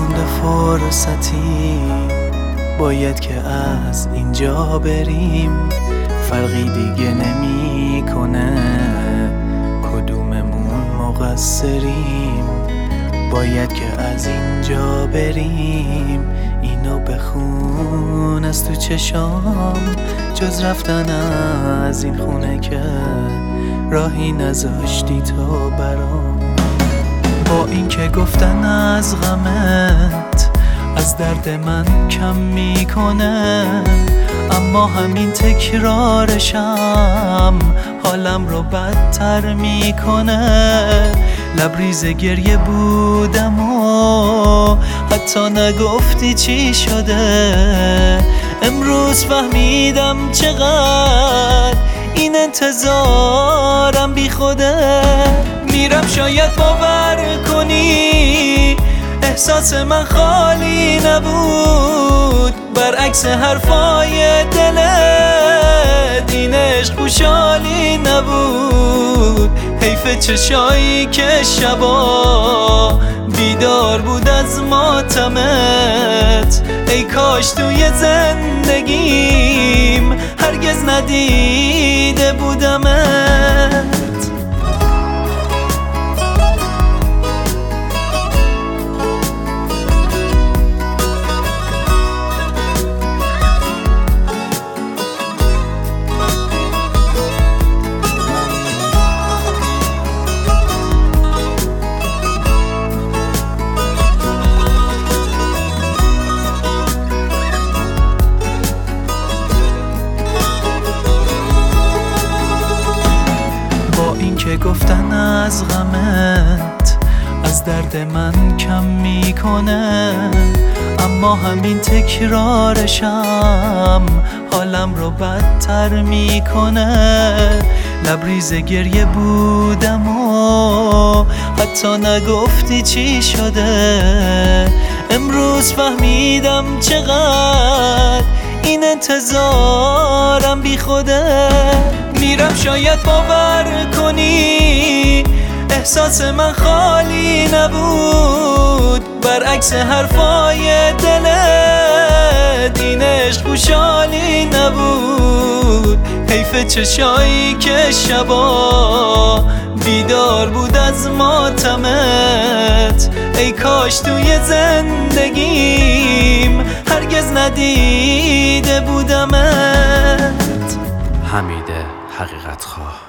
نمونده فرصتی، باید که از اینجا بریم. فرقی دیگه نمیکنه کدوممون مقصریم. باید که از اینجا بریم. اینو بخون از تو چشام، جز رفتن از این خونه که راهی نذاشتی تو برام. با این که گفتن از غمت از درد من کم میکنه، اما همین تکرارشم حالم رو بدتر میکنه. لبریز گریه بودم و حتی نگفتی چی شده. امروز فهمیدم چقدر این انتظارم بی خوده. میرم شاید باور کنی احساس من خالی نبود، برعکس حرفای دلت این عشق خوشحالی نبود. حیف چشایی که شبا بیدار بود از ماتمت. ای کاش توی زندگیم هرگز ندیده بودمت. که گفتن از غمت از درد من کم میکنه، اما همین تکرارشم حالم رو بدتر میکنه. لبریز گریه بودم و حتی نگفتی چی شده. امروز فهمیدم چقدر این انتظارم بی خوده. میرم شاید باور کنی احساس من خالی نبود، برعکس حرفای دلت این عشق خوشحالی نبود. حیف چشایی که شبا بیدار بود از ماتمت. ای کاش توی زندگیم هرگز ندیده بودمت. حمید حقیقت خواه.